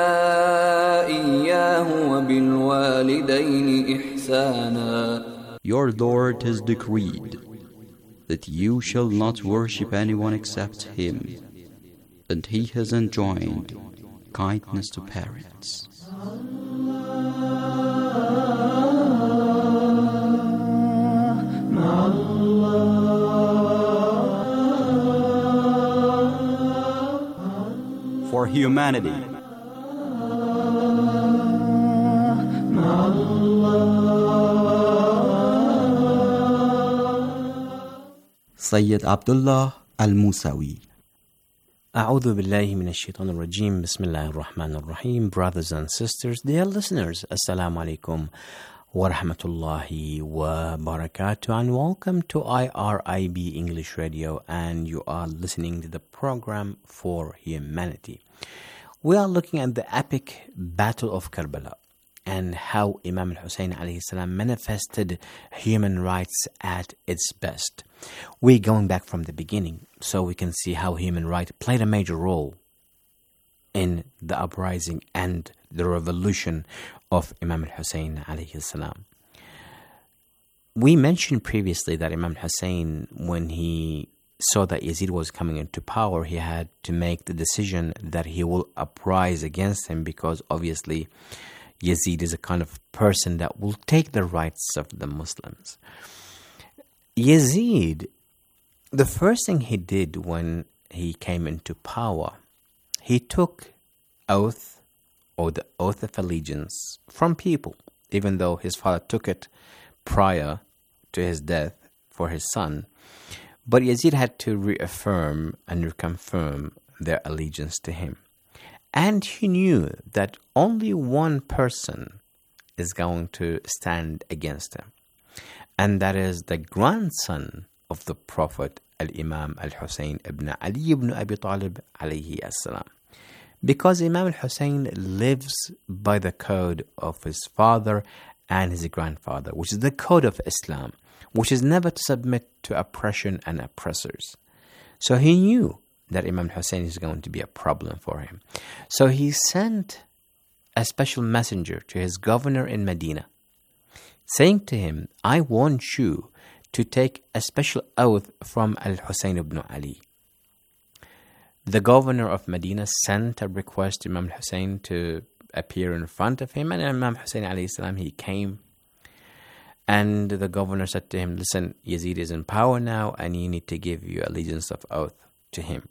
Speaker 20: إياه وبالوالدين إحسانا.
Speaker 21: Your Lord has decreed that you shall not worship anyone except Him, and He has enjoined kindness to parents. For humanity, Sayyid Abdullah Al-Musawi.
Speaker 22: أعوذ بالله من الشيطان الرجيم بسم الله الرحمن الرحيم. Brothers and sisters, dear listeners, Assalamu alaikum wa rahmatullahi wa barakatuh, and welcome to I R I B English Radio, and you are listening to the program For Humanity. We are looking at the epic Battle of Karbala and how Imam al-Hussein alayhi salam manifested human rights at its best. We're going back from the beginning so we can see how human rights played a major role in the uprising and the revolution of Imam al-Hussein alayhi salam. We mentioned previously that Imam al-Hussein, when he saw that Yazid was coming into power, he had to make the decision that he will uprise against him, because obviously Yazid is a kind of person that will take the rights of the Muslims. Yazid, the first thing he did when he came into power, he took oath or the oath of allegiance from people, even though his father took it prior to his death for his son. But Yazid had to reaffirm and reconfirm their allegiance to him. And he knew that only one person is going to stand against him, and that is the grandson of the Prophet, Al-Imam Al-Hussein ibn Ali ibn Abi Talib alayhi as-salam. Because Imam Al-Hussein lives by the code of his father and his grandfather, which is the code of Islam, which is never to submit to oppression and oppressors. So he knew that Imam Hussein is going to be a problem for him. So he sent a special messenger to his governor in Medina, saying to him, I want you to take a special oath from Al-Hussein ibn Ali. The governor of Medina sent a request to Imam Hussein to appear in front of him, and Imam Hussein alayhi salam, he came. And the governor said to him, listen, Yazid is in power now, and you need to give your allegiance of oath to him.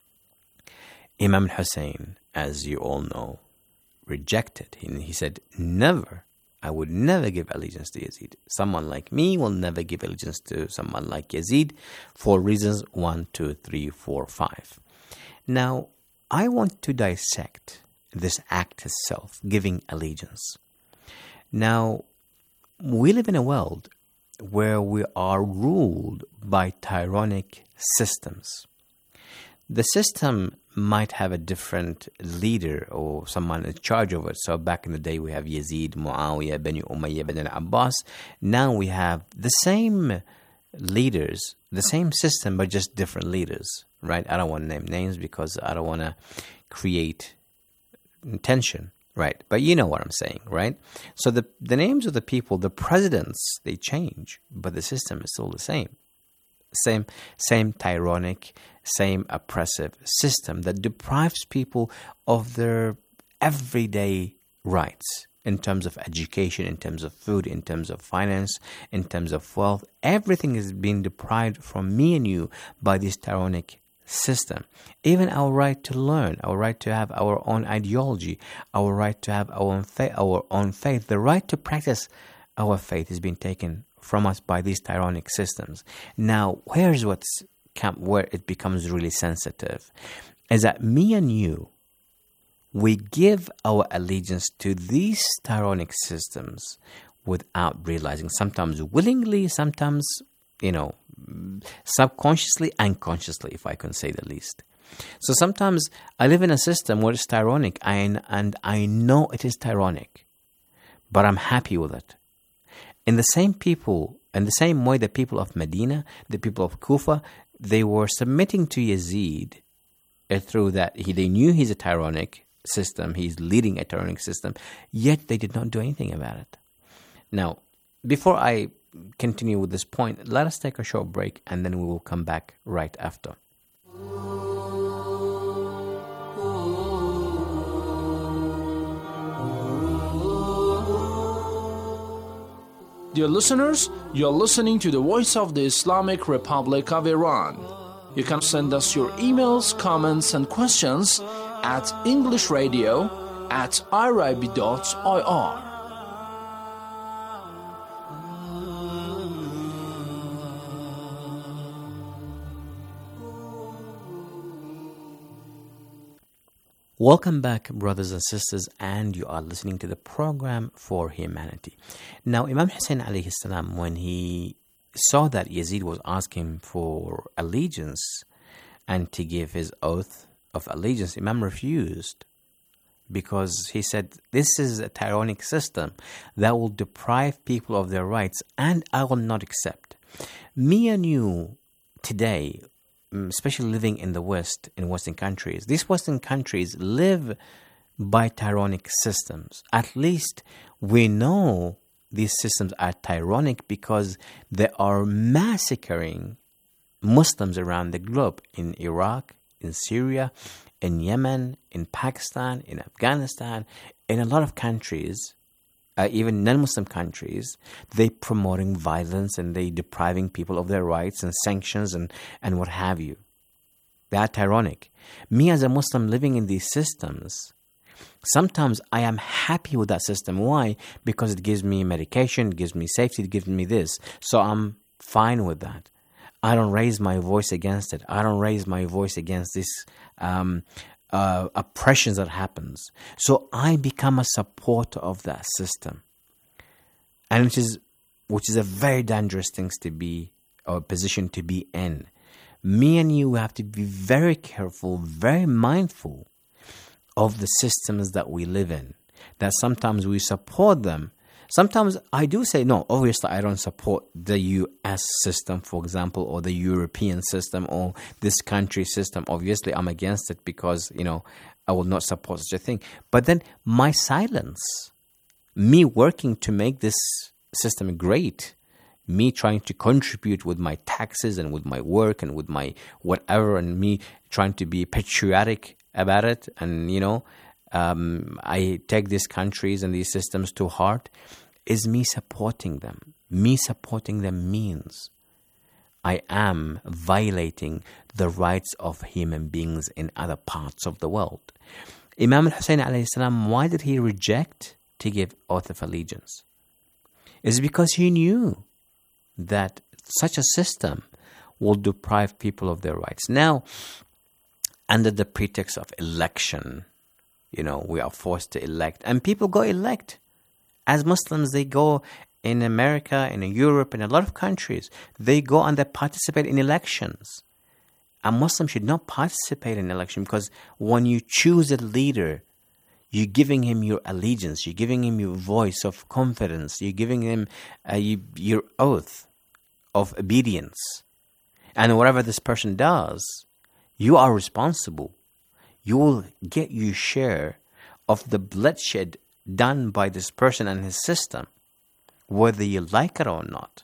Speaker 22: Imam Hussein, as you all know, rejected. He, he said, never, I would never give allegiance to Yazid. Someone like me will never give allegiance to someone like Yazid for reasons one, two, three, four, five. Now, I want to dissect this act itself, giving allegiance. Now, we live in a world where we are ruled by tyrannic systems. The system might have a different leader or someone in charge of it. So back in the day, we have Yazid, Muawiyah, Bani Umayyah, Bani al-Abbas. Now we have the same leaders, the same system, but just different leaders, right? I don't want to name names because I don't want to create tension, right? But you know what I'm saying, right? So the, the names of the people, the presidents, they change, but the system is still the same. Same, same tyrannic, same oppressive system that deprives people of their everyday rights in terms of education, in terms of food, in terms of finance, in terms of wealth. Everything is being deprived from me and you by this tyrannic system. Even our right to learn, our right to have our own ideology, our right to have our own faith, our own faith, the right to practice our faith is being taken from us by these tyrannic systems. Now, here's what's where it becomes really sensitive, is that me and you, we give our allegiance to these tyrannic systems without realizing, sometimes willingly, sometimes, you know, subconsciously, unconsciously, if I can say the least. So sometimes I live in a system where it's tyrannic, and, and I know it is tyrannic, but I'm happy with it. In the same people, in the same way the people of Medina, the people of Kufa, they were submitting to Yazid uh, through that. He, they knew he's a tyrannic system, he's leading a tyrannic system, yet they did not do anything about it. Now, before I continue with this point, let us take a short break and then we will come back right after.
Speaker 7: Dear listeners, you are listening to the Voice of the Islamic Republic of Iran. You can send us your emails, comments, and questions at englishradio at irib dot I R.
Speaker 22: Welcome back, brothers and sisters, and you are listening to the program For Humanity. Now, Imam Hussein alayhi salam, when he saw that Yazid was asking for allegiance and to give his oath of allegiance, Imam refused, because he said, this is a tyrannic system that will deprive people of their rights, and I will not accept. Me and you today, especially living in the West, in Western countries, these Western countries live by tyrannic systems. At least we know these systems are tyrannic because they are massacring Muslims around the globe, in Iraq, in Syria, in Yemen, in Pakistan, in Afghanistan, in a lot of countries, uh, even non-Muslim countries. They promoting violence and they depriving people of their rights and sanctions and, and what have you. They are tyrannic. Me as a Muslim living in these systems, sometimes I am happy with that system. Why? Because it gives me medication, it gives me safety, it gives me this. So I'm fine with that. I don't raise my voice against it. I don't raise my voice against this um, uh, oppression that happens. So I become a supporter of that system, and which is which is a very dangerous thing to be, or position to be in. Me and you have to be very careful, very mindful of the systems that we live in. That sometimes we support them. Sometimes I do say, no, obviously I don't support the U S system, for example, or the European system, or this country system. Obviously I'm against it because, you know, I will not support such a thing. But then my silence, me working to make this system great, me trying to contribute with my taxes and with my work and with my whatever, and me trying to be patriotic about it, and, you know, um, I take these countries and these systems to heart, is me supporting them. Me supporting them means I am violating the rights of human beings in other parts of the world. Imam al-Hussein alayhi salam, why did he reject to give oath of allegiance? It's because he knew that such a system will deprive people of their rights. Now, under the pretext of election, you know, we are forced to elect, and people go elect. As Muslims, they go in America, in Europe, in a lot of countries, they go and they participate in elections. A Muslim should not participate in election, because when you choose a leader, you're giving him your allegiance, you're giving him your voice of confidence, you're giving him uh, you, your oath of obedience. And whatever this person does, you are responsible. You will get your share of the bloodshed done by this person and his system, whether you like it or not.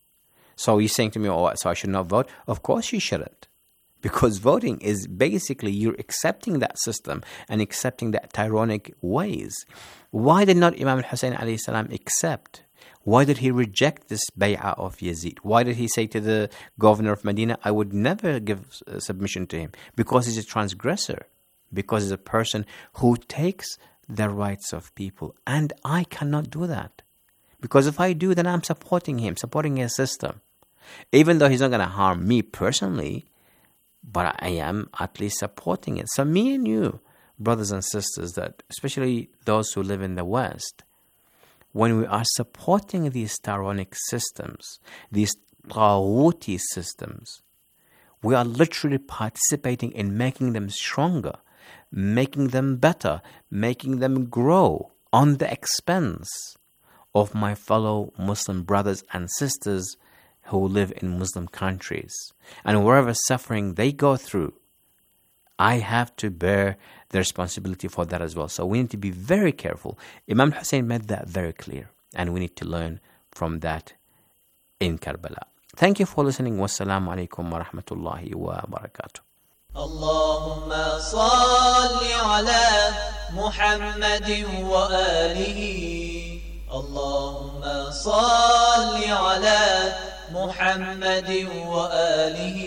Speaker 22: So you're saying to me, oh, so I should not vote? Of course you shouldn't. Because voting is basically you're accepting that system and accepting that tyrannic ways. Why did not Imam al-Hussein alayhi salam accept? Why did he reject this bay'ah of Yazid? Why did he say to the governor of Medina, I would never give submission to him? Because he's a transgressor. Because he's a person who takes the rights of people. And I cannot do that. Because if I do, then I'm supporting him, supporting his system. Even though he's not going to harm me personally, but I am at least supporting it. So me and you, brothers and sisters, that especially those who live in the West, when we are supporting these Pharaonic systems, these Taghuti systems, we are literally participating in making them stronger, making them better, making them grow on the expense of my fellow Muslim brothers and sisters who live in Muslim countries. And wherever suffering they go through, I have to bear the responsibility for that as well. So we need to be very careful. Imam Hussein made that very clear, and we need to learn from that in Karbala. Thank you for listening. Wassalamu alaikum wa rahmatullahi wa barakatuh.
Speaker 3: اللهم صل على محمد وآله اللهم صل على محمد وآله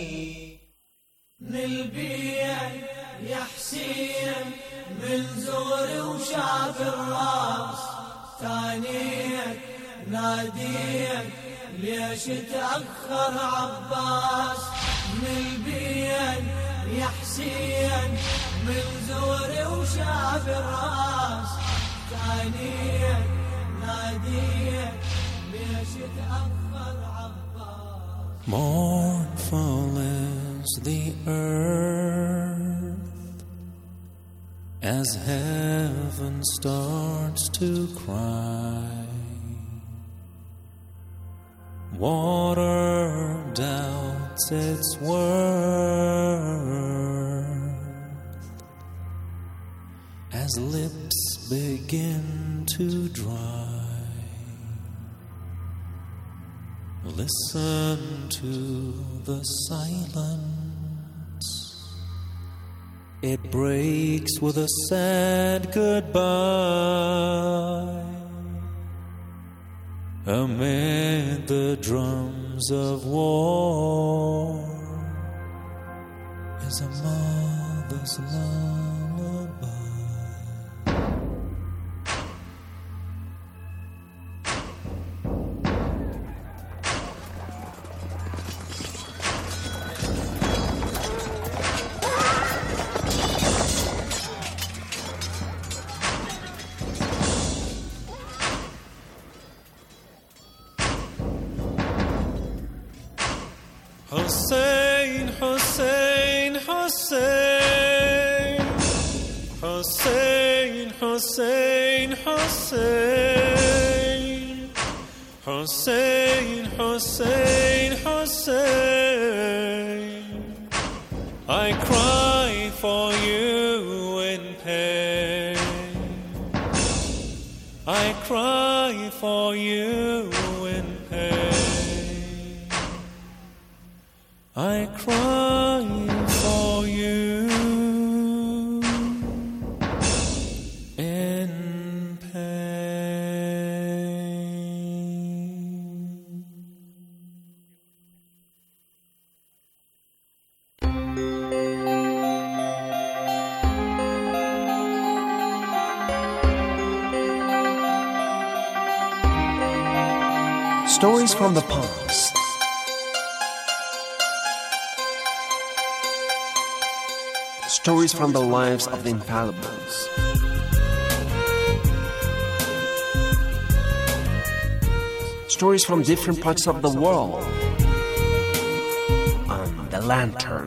Speaker 3: نلبيك يا حسين من زور وشاف الراس تانيك ناديك ليش تأخر عباس نلبيك يا حسين من زور وشاف الراس تانيك ناديك ليش تأخر عباس
Speaker 2: Mournful is the earth as heaven starts to cry. Water doubts its worth as lips begin to dry. Listen to the silence. It breaks with a sad goodbye. Amid the drums of war is a mother's lullaby. Hussein, Hussein, Hussein, Hussein, Hussein, Hussein, Hussein, Hussein, Hussein. I cry for you in pain. I cry for you in pain. I cry for you in pain.
Speaker 11: Stories from the past. Stories from the lives of the infallibles. Stories from different parts of the world. On the Lantern.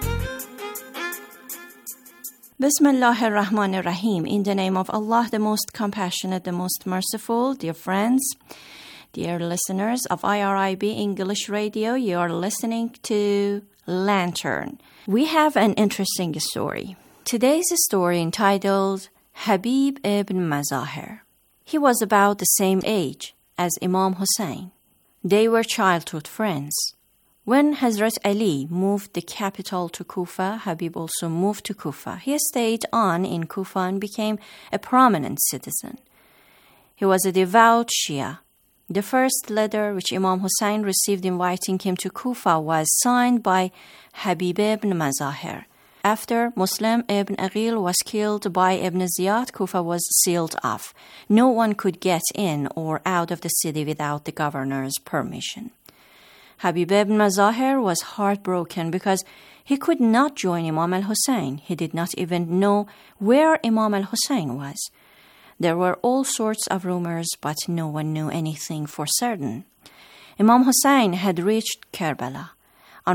Speaker 5: Bismillah ar-Rahman ar-Rahim. In the name of Allah, the most compassionate, the most merciful. Dear friends, dear listeners of I R I B English Radio, you are listening to Lantern. We have an interesting story. Today's story entitled Habib ibn Mazahir. He was about the same age as Imam Hussein. They were childhood friends. When Hazrat Ali moved the capital to Kufa, Habib also moved to Kufa. He stayed on in Kufa and became a prominent citizen. He was a devout Shia. The first letter which Imam Hussein received inviting him to Kufa was signed by Habib ibn Mazahir. After Muslim ibn Aqil was killed by Ibn Ziyad, Kufa was sealed off. No one could get in or out of the city without the governor's permission. Habib ibn Mazahir was heartbroken because he could not join Imam al-Hussein. He did not even know where Imam al-Hussein was. There were all sorts of rumors, but no one knew anything for certain. Imam Hussein had reached Karbala.